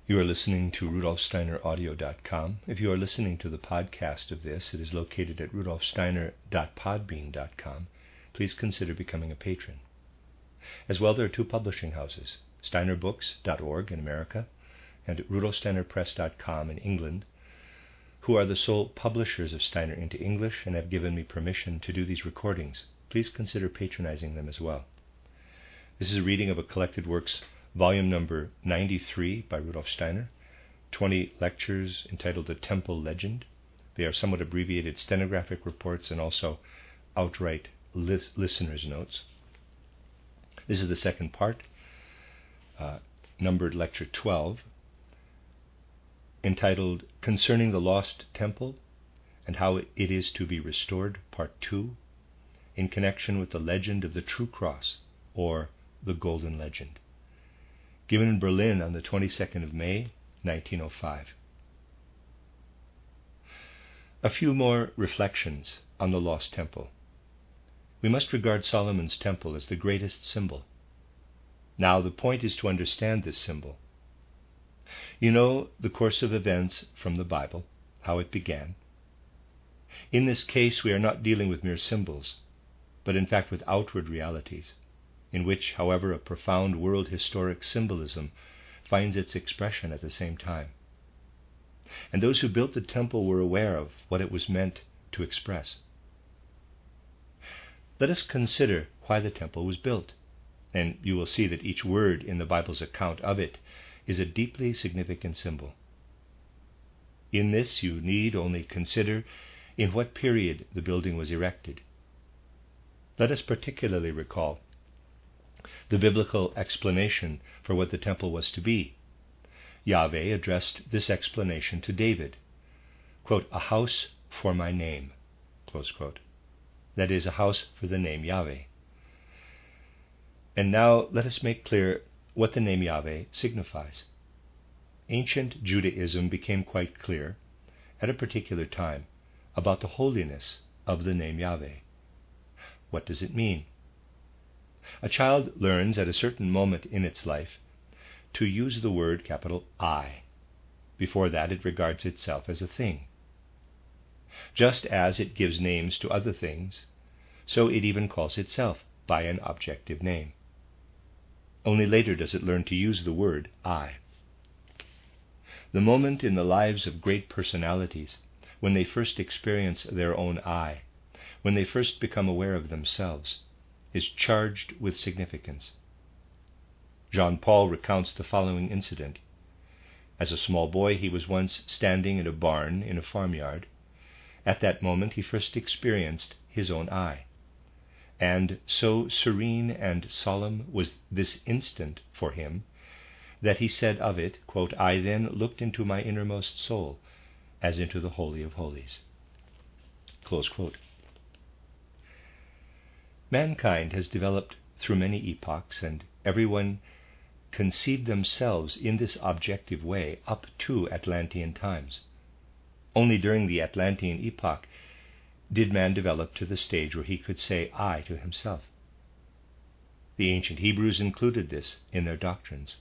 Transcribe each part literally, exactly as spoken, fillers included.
You are listening to Rudolf Steiner Audio dot com. If you are listening to the podcast of this, it is located at Rudolf Steiner dot podbean dot com. Please consider becoming a patron. As well, there are two publishing houses, Steiner Books dot org in America and Rudolf Steiner Press dot com in England, who are the sole publishers of Steiner into English and have given me permission to do these recordings. Please consider patronizing them as well. This is a reading of a collected works, volume number ninety-three by Rudolf Steiner, twenty lectures entitled The Temple Legend. They are somewhat abbreviated stenographic reports and also outright lis- listener's notes. This is the second part, uh, numbered lecture twelve, entitled Concerning the Lost Temple and How It is to be Restored, Part two, in connection with the legend of the True Cross, or the Golden Legend, given in Berlin on the twenty-second of May, nineteen oh five. A few more reflections on the lost temple. We must regard Solomon's temple as the greatest symbol. Now the point is to understand this symbol. You know the course of events from the Bible, how it began. In this case, we are not dealing with mere symbols, but in fact with outward realities, in which, however, a profound world historic symbolism finds its expression at the same time. And those who built the temple were aware of what it was meant to express. Let us consider why the temple was built, and you will see that each word in the Bible's account of it is a deeply significant symbol. In this you need only consider in what period the building was erected. Let us particularly recall the biblical explanation for what the temple was to be. Yahweh addressed this explanation to David, quote, "a house for my name," close quote. That is, a house for the name Yahweh. And now let us make clear what the name Yahweh signifies. Ancient Judaism became quite clear at a particular time about the holiness of the name Yahweh. What does it mean? A child learns at a certain moment in its life to use the word capital I. Before that, it regards itself as a thing. Just as it gives names to other things, so it even calls itself by an objective name. Only later does it learn to use the word I. The moment in the lives of great personalities when they first experience their own I, when they first become aware of themselves, is charged with significance. Jean Paul recounts the following incident. As a small boy, he was once standing in a barn in a farmyard. At that moment, he first experienced his own I. And so serene and solemn was this instant for him that he said of it, quote, "I then looked into my innermost soul as into the Holy of Holies." Close quote. Mankind has developed through many epochs, and everyone conceived themselves in this objective way up to Atlantean times. Only during the Atlantean epoch did man develop to the stage where he could say I to himself. The ancient Hebrews included this in their doctrines.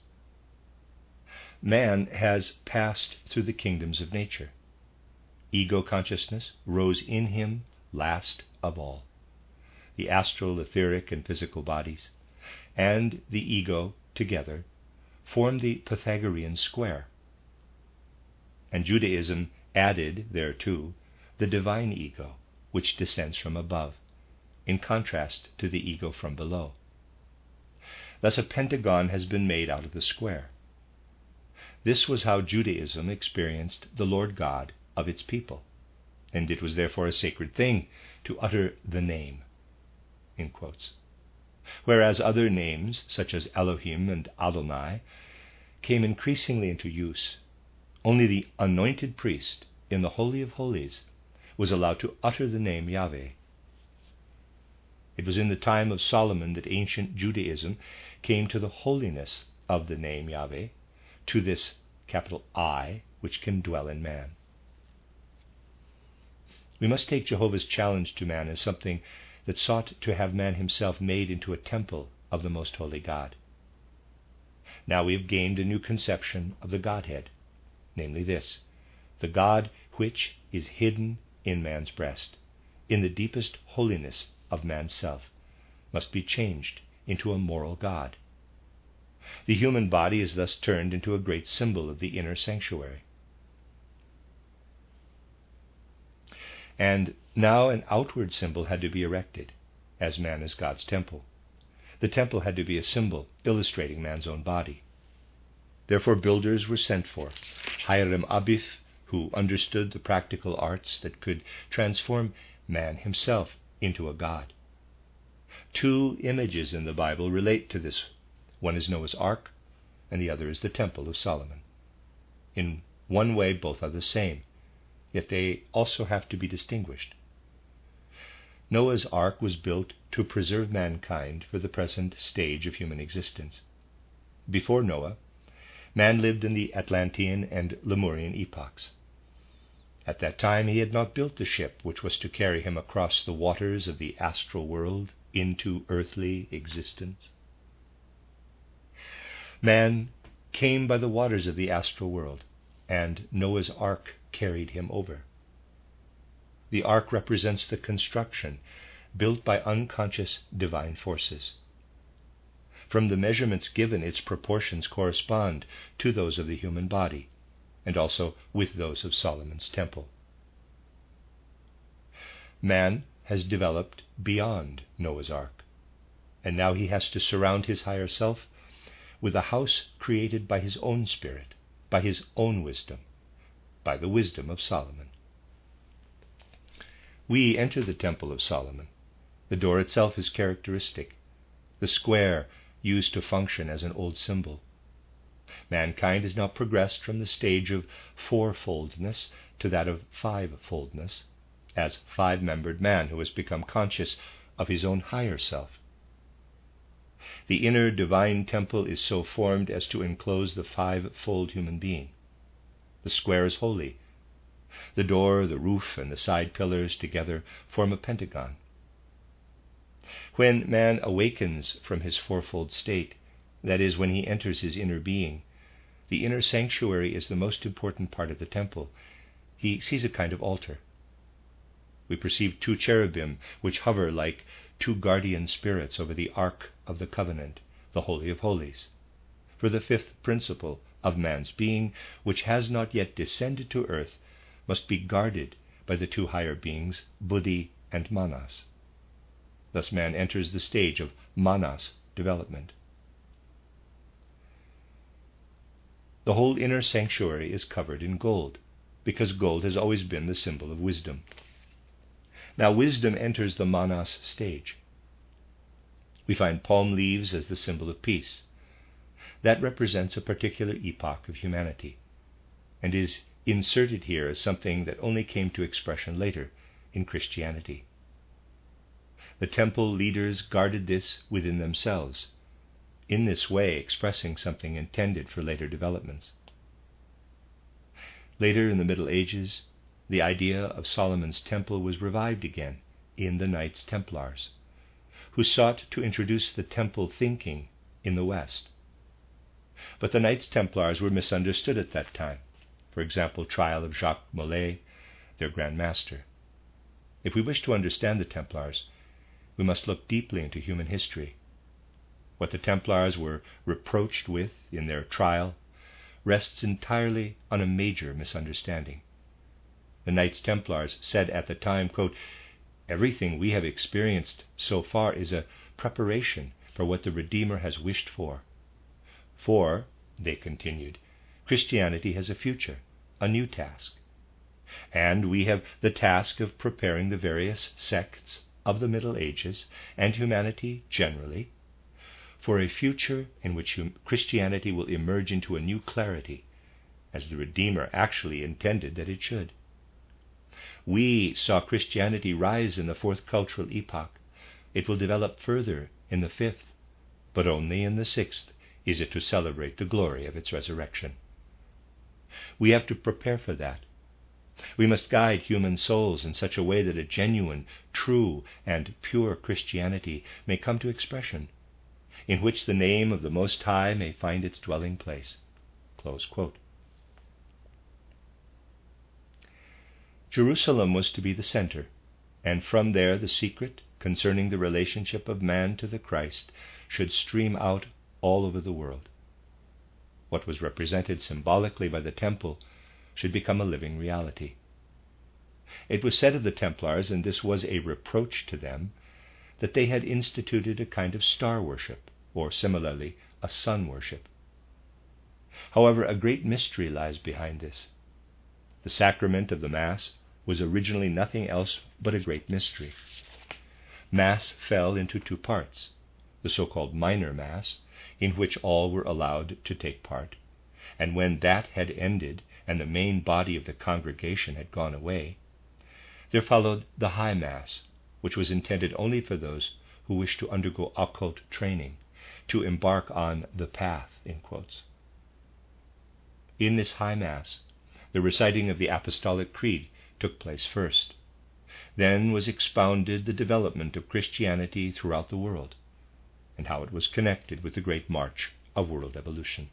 Man has passed through the kingdoms of nature. Ego consciousness rose in him last of all. The astral, etheric, and physical bodies, and the ego together form the Pythagorean square. And Judaism added thereto the divine ego, which descends from above, in contrast to the ego from below. Thus a pentagon has been made out of the square. This was how Judaism experienced the Lord God of its people, and it was therefore a sacred thing to utter the name, in quotes. Whereas other names, such as Elohim and Adonai, came increasingly into use, only the anointed priest in the Holy of Holies was allowed to utter the name Yahweh. It was in the time of Solomon that ancient Judaism came to the holiness of the name Yahweh, to this capital I, which can dwell in man. We must take Jehovah's challenge to man as something that sought to have man himself made into a temple of the most holy God. Now we have gained a new conception of the Godhead, namely this: the God which is hidden in man's breast, in the deepest holiness of man's self, must be changed into a moral God. The human body is thus turned into a great symbol of the inner sanctuary. And now an outward symbol had to be erected, as man is God's temple. The temple had to be a symbol illustrating man's own body. Therefore builders were sent for, Hiram Abith, who understood the practical arts that could transform man himself into a god. Two images in the Bible relate to this. One is Noah's Ark, and the other is the Temple of Solomon. In one way, both are the same, yet they also have to be distinguished. Noah's Ark was built to preserve mankind for the present stage of human existence. Before Noah, man lived in the Atlantean and Lemurian epochs. At that time he had not built the ship which was to carry him across the waters of the astral world into earthly existence. Man came by the waters of the astral world, and Noah's Ark carried him over. The ark represents the construction built by unconscious divine forces. From the measurements given, its proportions correspond to those of the human body, and also with those of Solomon's temple. Man has developed beyond Noah's Ark, and now he has to surround his higher self with a house created by his own spirit, by his own wisdom, by the wisdom of Solomon. We enter the Temple of Solomon. The door itself is characteristic, the square used to function as an old symbol. Mankind has now progressed from the stage of fourfoldness to that of fivefoldness, as five-membered man who has become conscious of his own higher self. The inner divine temple is so formed as to enclose the fivefold human being. The square is holy. The door, the roof, and the side pillars together form a pentagon. When man awakens from his fourfold state, that is, when he enters his inner being, the inner sanctuary is the most important part of the temple. He sees a kind of altar. We perceive two cherubim which hover like two guardian spirits over the Ark of the Covenant, the Holy of Holies, for the fifth principle of man's being, which has not yet descended to earth, must be guarded by the two higher beings, Buddhi and Manas. Thus man enters the stage of Manas development. The whole inner sanctuary is covered in gold, because gold has always been the symbol of wisdom. Now wisdom enters the Manas stage. We find palm leaves as the symbol of peace. That represents a particular epoch of humanity, and is inserted here as something that only came to expression later in Christianity. The temple leaders guarded this within themselves, in this way expressing something intended for later developments. Later in the Middle Ages, the idea of Solomon's temple was revived again in the Knights Templars, who sought to introduce the temple thinking in the West. But the Knights Templars were misunderstood at that time. For example, trial of Jacques Molay, their Grand Master. If we wish to understand the Templars, we must look deeply into human history. What the Templars were reproached with in their trial rests entirely on a major misunderstanding. The Knights Templars said at the time, quote, "Everything we have experienced so far is a preparation for what the Redeemer has wished for. For," they continued, "Christianity has a future, a new task. And we have the task of preparing the various sects of the Middle Ages and humanity generally for a future in which hum- Christianity will emerge into a new clarity, as the Redeemer actually intended that it should. We saw Christianity rise in the fourth cultural epoch. It will develop further in the fifth, but only in the sixth is it to celebrate the glory of its resurrection. We have to prepare for that. We must guide human souls in such a way that a genuine, true, and pure Christianity may come to expression. in which the name of the Most High may find its dwelling place." Close quote. Jerusalem was to be the center, and from there the secret concerning the relationship of man to the Christ should stream out all over the world. What was represented symbolically by the temple should become a living reality. It was said of the Templars, and this was a reproach to them, that they had instituted a kind of star worship, or similarly, a sun worship. However, a great mystery lies behind this. The sacrament of the Mass was originally nothing else but a great mystery. Mass fell into two parts: the so-called minor Mass, in which all were allowed to take part, and when that had ended and the main body of the congregation had gone away, there followed the High Mass, which was intended only for those who wished to undergo occult training, to embark on the path, in quotes. In this High Mass, the reciting of the Apostolic Creed took place first. Then was expounded the development of Christianity throughout the world, and how it was connected with the great march of world evolution.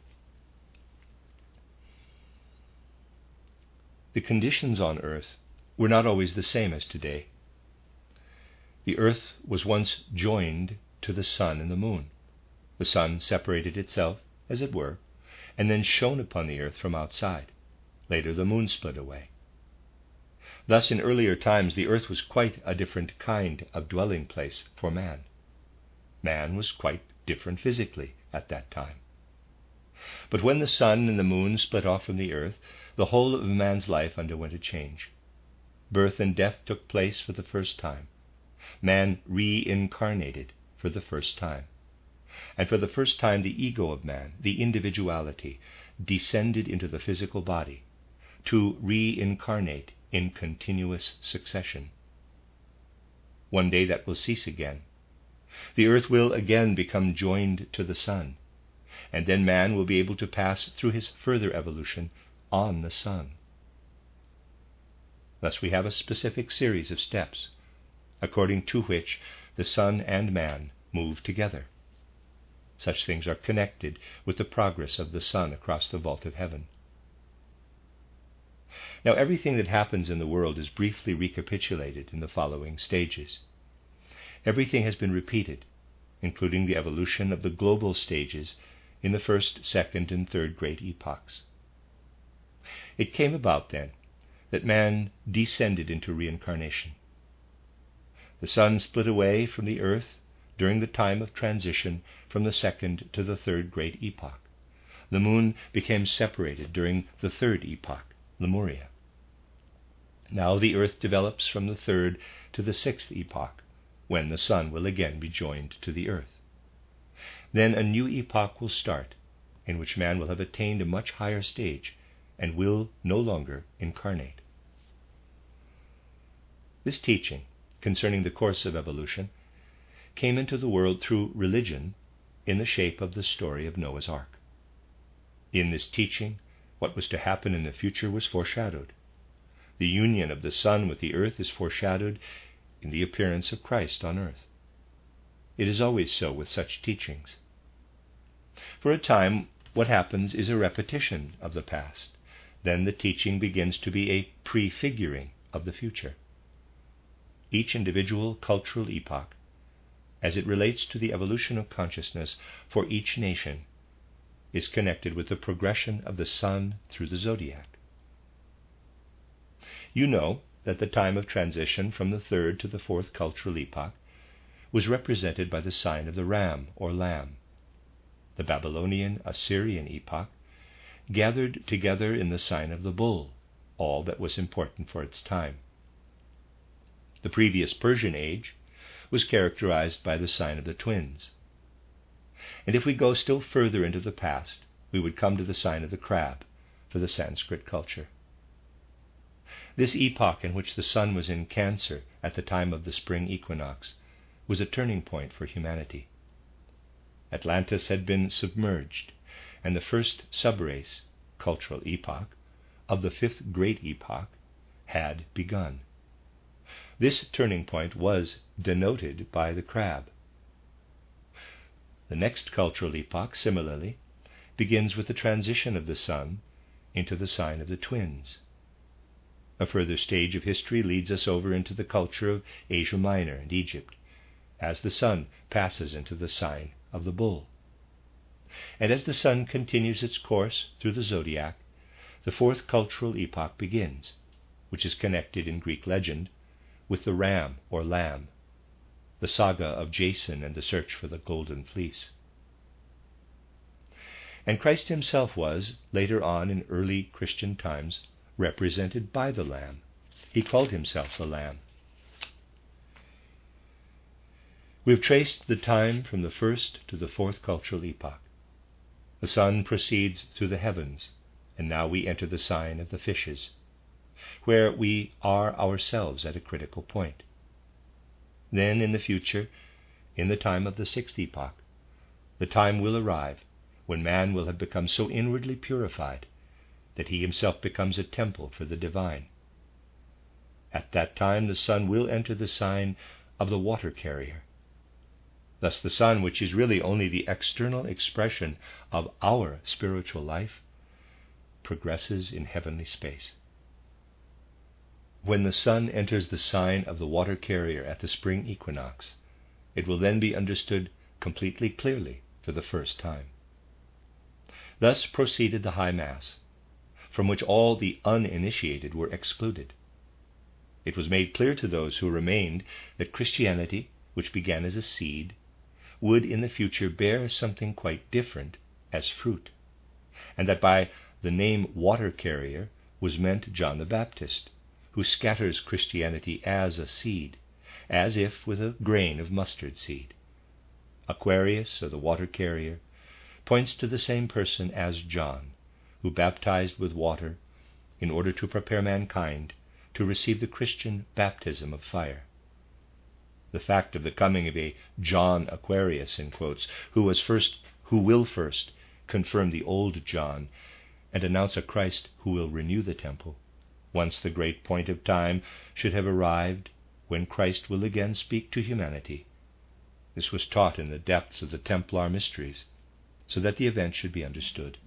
The conditions on earth were not always the same as today. The earth was once joined to the sun and the moon. The sun separated itself, as it were, and then shone upon the earth from outside. Later the moon split away. Thus, in earlier times, the earth was quite a different kind of dwelling place for man. Man was quite different physically at that time. But when the sun and the moon split off from the earth, the whole of man's life underwent a change. Birth and death took place for the first time. Man reincarnated for the first time. And for the first time, the ego of man, the individuality, descended into the physical body to reincarnate in continuous succession. One day that will cease again. The earth will again become joined to the sun, and then man will be able to pass through his further evolution on the sun. Thus we have a specific series of steps, according to which the sun and man move together. Such things are connected with the progress of the sun across the vault of heaven. Now, everything that happens in the world is briefly recapitulated in the following stages. Everything has been repeated, including the evolution of the global stages in the first, second, and third great epochs. It came about then that man descended into reincarnation. The sun split away from the earth during the time of transition from the second to the third great epoch. The moon became separated during the third epoch, Lemuria. Now the earth develops from the third to the sixth epoch, when the sun will again be joined to the earth. Then a new epoch will start, in which man will have attained a much higher stage and will no longer incarnate. This teaching concerning the course of evolution came into the world through religion in the shape of the story of Noah's Ark. In this teaching, what was to happen in the future was foreshadowed. The union of the sun with the earth is foreshadowed in the appearance of Christ on earth. It is always so with such teachings. For a time, what happens is a repetition of the past. Then the teaching begins to be a prefiguring of the future. Each individual cultural epoch, as it relates to the evolution of consciousness for each nation, is connected with the progression of the sun through the zodiac. You know that the time of transition from the third to the fourth cultural epoch was represented by the sign of the ram or lamb. The Babylonian Assyrian epoch gathered together in the sign of the bull all that was important for its time. The previous Persian age was characterized by the sign of the twins. And if we go still further into the past, we would come to the sign of the crab for the Sanskrit culture. This epoch in which the sun was in Cancer at the time of the spring equinox was a turning point for humanity. Atlantis had been submerged, and the first subrace, cultural epoch, of the fifth great epoch had begun. This turning point was denoted by the crab. The next cultural epoch, similarly, begins with the transition of the sun into the sign of the twins. A further stage of history leads us over into the culture of Asia Minor and Egypt, as the sun passes into the sign of the bull. And as the sun continues its course through the zodiac, the fourth cultural epoch begins, which is connected in Greek legend with the ram or lamb, the saga of Jason and the search for the golden fleece. And Christ himself was, later on in early Christian times, represented by the lamb. He called himself the Lamb. We have traced the time from the first to the fourth cultural epoch. The sun proceeds through the heavens, and now we enter the sign of the fishes, where we are ourselves at a critical point. Then in the future, in the time of the sixth epoch, the time will arrive when man will have become so inwardly purified that he himself becomes a temple for the divine. At that time the sun will enter the sign of the water carrier. Thus the sun, which is really only the external expression of our spiritual life, progresses in heavenly space. When the sun enters the sign of the water carrier at the spring equinox, it will then be understood completely clearly for the first time. Thus proceeded the High Mass, from which all the uninitiated were excluded. It was made clear to those who remained that Christianity, which began as a seed, would in the future bear something quite different as fruit, and that by the name water carrier was meant John the Baptist, who scatters Christianity as a seed, as if with a grain of mustard seed. Aquarius, or the water carrier, points to the same person as John, who baptized with water in order to prepare mankind to receive the Christian baptism of fire. The fact of the coming of a John Aquarius, in quotes, who was first, who will first confirm the old John and announce a Christ who will renew the temple, once the great point of time should have arrived when Christ will again speak to humanity. This was taught in the depths of the Templar mysteries, so that the event should be understood.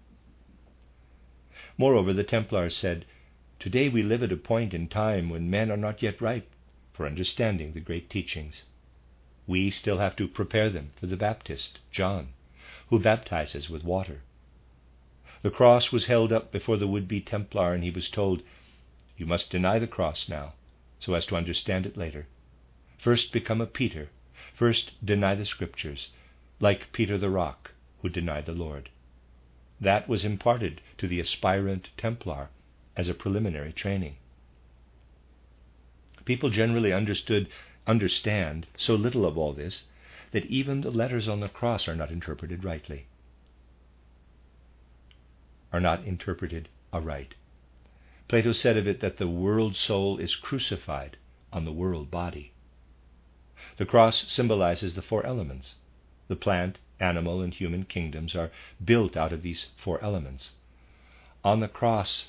Moreover, the Templars said, "Today we live at a point in time when men are not yet ripe for understanding the great teachings. We still have to prepare them for the Baptist, John, who baptizes with water." The cross was held up before the would-be Templar, and he was told, "You must deny the cross now, so as to understand it later. First become a Peter, first deny the Scriptures, like Peter the Rock, who denied the Lord." That was imparted to the aspirant Templar as a preliminary training. People generally understood, understand so little of all this that even the letters on the cross are not interpreted rightly, are not interpreted aright. Plato said of it that the world soul is crucified on the world body. The cross symbolizes the four elements. The plant, animal, and human kingdoms are built out of these four elements. On the cross,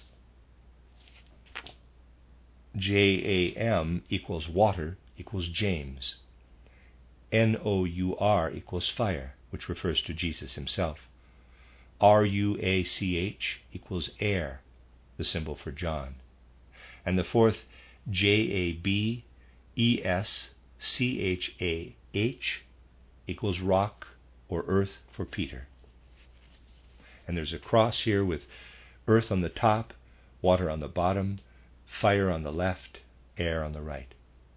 J A M equals water equals James. N O U R equals fire, which refers to Jesus himself. R U A C H equals air, the symbol for John. And the fourth, J A B E S C H A H equals rock or earth for Peter. And there's a cross here with earth on the top, water on the bottom, fire on the left, air on the right.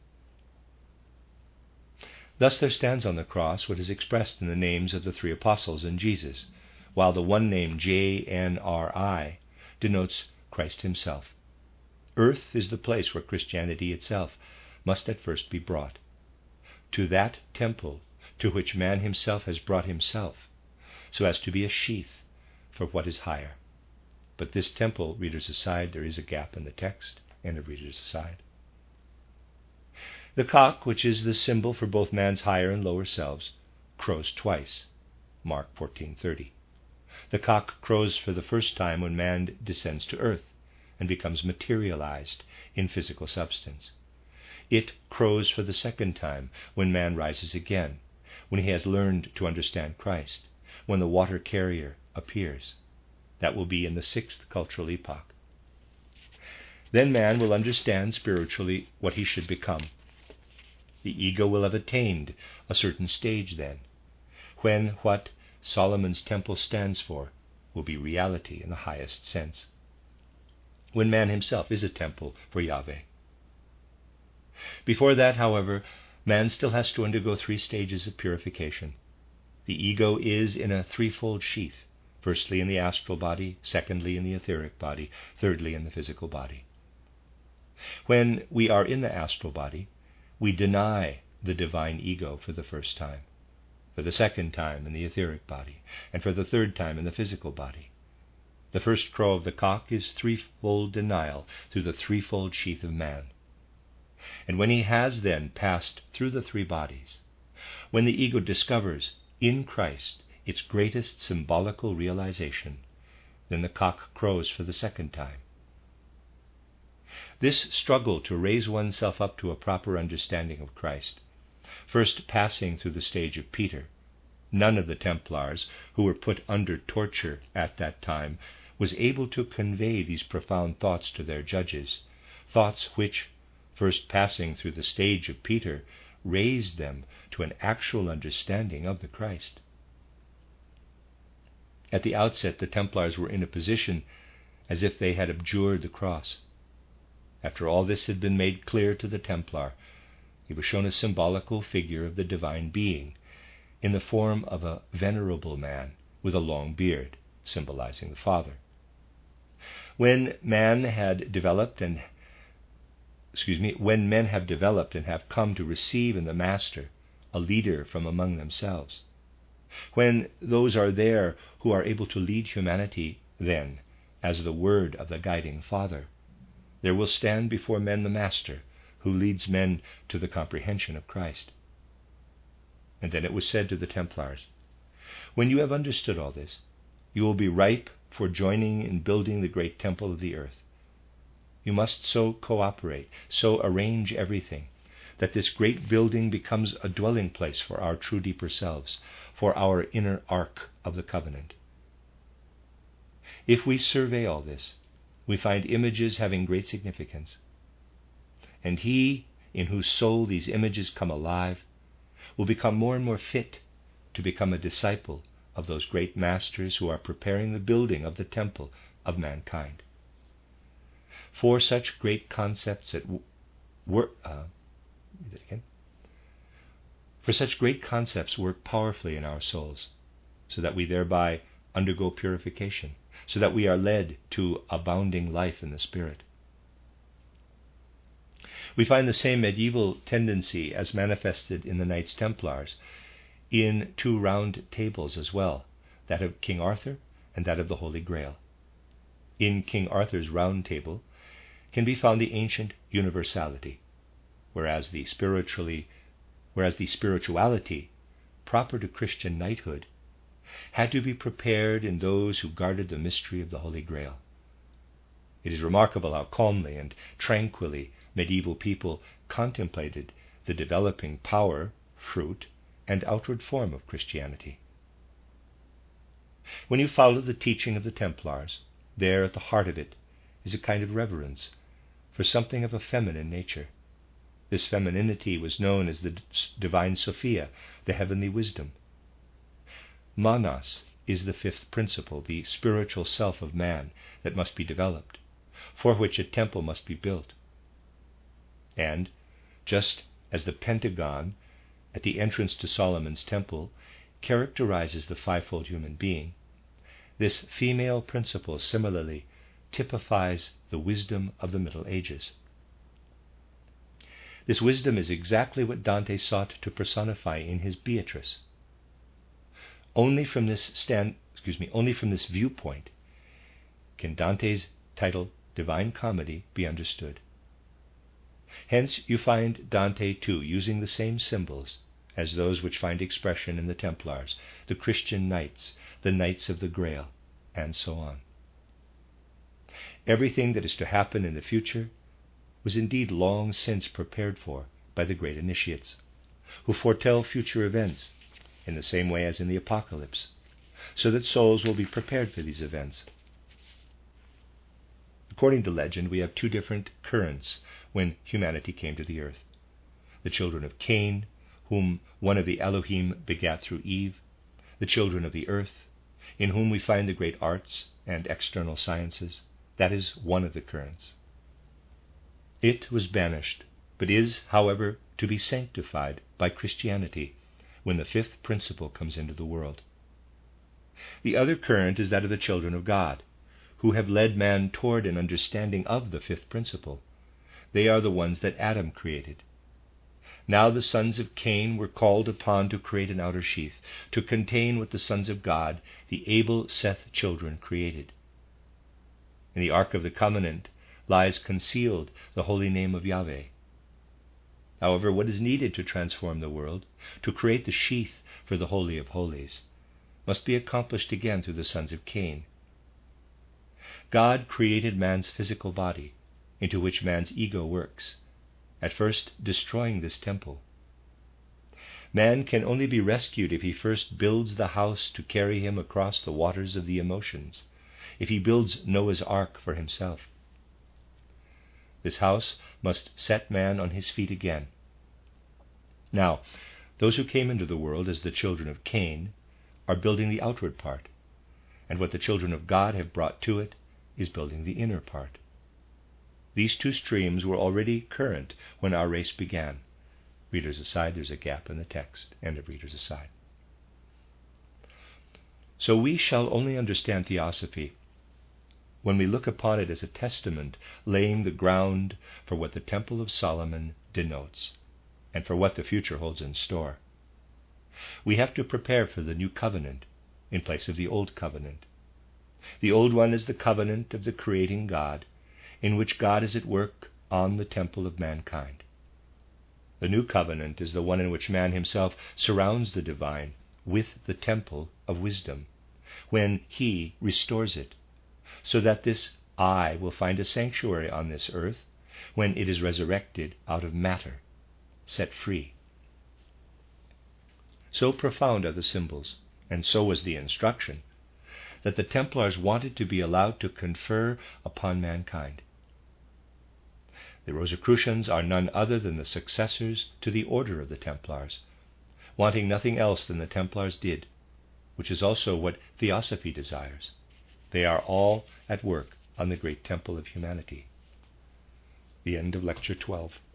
Thus there stands on the cross what is expressed in the names of the three apostles and Jesus, while the one name J N R I denotes Christ himself. Earth is the place where Christianity itself must at first be brought, to that temple to which man himself has brought himself, so as to be a sheath for what is higher. But this temple, readers aside, there is a gap in the text, end of readers aside. The cock, which is the symbol for both man's higher and lower selves, crows twice, Mark fourteen thirty. The cock crows for the first time when man descends to earth and becomes materialized in physical substance. It crows for the second time when man rises again, when he has learned to understand Christ, when the water carrier appears. That will be in the sixth cultural epoch. Then man will understand spiritually what he should become. The ego will have attained a certain stage then, when what Solomon's temple stands for will be reality in the highest sense, when man himself is a temple for Yahweh. Before that, however, man still has to undergo three stages of purification. The ego is in a threefold sheath, firstly in the astral body, secondly in the etheric body, thirdly in the physical body. When we are in the astral body, we deny the divine ego for the first time, for the second time in the etheric body, and for the third time in the physical body. The first crow of the cock is threefold denial through the threefold sheath of man. And when he has then passed through the three bodies, when the ego discovers in Christ its greatest symbolical realization, then the cock crows for the second time. This struggle to raise oneself up to a proper understanding of Christ, first passing through the stage of Peter, none of the Templars who were put under torture at that time was able to convey these profound thoughts to their judges, thoughts which, first passing through the stage of Peter, raised them to an actual understanding of the Christ. At the outset, the Templars were in a position as if they had abjured the cross. After all this had been made clear to the Templar, he was shown a symbolical figure of the divine being in the form of a venerable man with a long beard, symbolizing the Father. When man had developed and excuse me, when men have developed and have come to receive in the Master a leader from among themselves, when those are there who are able to lead humanity then as the word of the guiding Father, there will stand before men the Master who leads men to the comprehension of Christ. And then it was said to the Templars, when you have understood all this, you will be ripe for joining in building the great temple of the earth. You must so cooperate, so arrange everything, that this great building becomes a dwelling place for our true deeper selves, for our inner ark of the covenant. If we survey all this, we find images having great significance. And he in whose soul these images come alive will become more and more fit to become a disciple of those great masters who are preparing the building of the temple of mankind. For such great concepts at work, uh, again. For such great concepts work powerfully in our souls, so that we thereby undergo purification, so that we are led to abounding life in the Spirit. We find the same medieval tendency as manifested in the Knights Templars in two round tables as well, that of King Arthur and that of the Holy Grail. In King Arthur's round table can be found the ancient universality, whereas the spiritually, whereas the spirituality proper to Christian knighthood had to be prepared in those who guarded the mystery of the Holy Grail. It is remarkable how calmly and tranquilly medieval people contemplated the developing power, fruit, and outward form of Christianity. When you follow the teaching of the Templars, there at the heart of it is a kind of reverence for something of a feminine nature. This femininity was known as the divine Sophia, the heavenly wisdom. Manas is the fifth principle, the spiritual self of man that must be developed, for which a temple must be built. And, just as the pentagon at the entrance to Solomon's temple characterizes the fivefold human being, this female principle similarly typifies the wisdom of the Middle Ages. This wisdom is exactly what Dante sought to personify in his Beatrice. Only from this stand, excuse me, only from this viewpoint can Dante's title Divine Comedy be understood. Hence you find Dante too using the same symbols as those which find expression in the Templars, the Christian knights, the Knights of the Grail, and so on. Everything that is to happen in the future was indeed long since prepared for by the great initiates, who foretell future events in the same way as in the Apocalypse, so that souls will be prepared for these events. According to legend, we have two different currents when humanity came to the earth. The children of Cain, whom one of the Elohim begat through Eve, the children of the earth, in whom we find the great arts and external sciences. That is one of the currents. It was banished, but is, however, to be sanctified by Christianity when the fifth principle comes into the world. The other current is that of the children of God, who have led man toward an understanding of the fifth principle. They are the ones that Adam created. Now the sons of Cain were called upon to create an outer sheath, to contain with the sons of God the able Seth children created. In the Ark of the Covenant lies concealed the holy name of Yahweh. However, what is needed to transform the world, to create the sheath for the Holy of Holies, must be accomplished again through the sons of Cain. God created man's physical body, into which man's ego works, at first destroying this temple. Man can only be rescued if he first builds the house to carry him across the waters of the emotions, if he builds Noah's Ark for himself. This house must set man on his feet again. Now, those who came into the world as the children of Cain are building the outward part, and what the children of God have brought to it is building the inner part. These two streams were already current when our race began. Readers aside, there's a gap in the text. End of readers aside. So we shall only understand Theosophy when we look upon it as a testament laying the ground for what the Temple of Solomon denotes, and for what the future holds in store. We have to prepare for the new covenant in place of the old covenant. The old one is the covenant of the creating God, in which God is at work on the temple of mankind. The new covenant is the one in which man himself surrounds the divine with the temple of wisdom, when he restores it, so that this I will find a sanctuary on this earth when it is resurrected out of matter, set free. So profound are the symbols, and so was the instruction, that the Templars wanted to be allowed to confer upon mankind. The Rosicrucians are none other than the successors to the order of the Templars, wanting nothing else than the Templars did, which is also what Theosophy desires. They are all at work on the great temple of humanity. The end of Lecture twelve.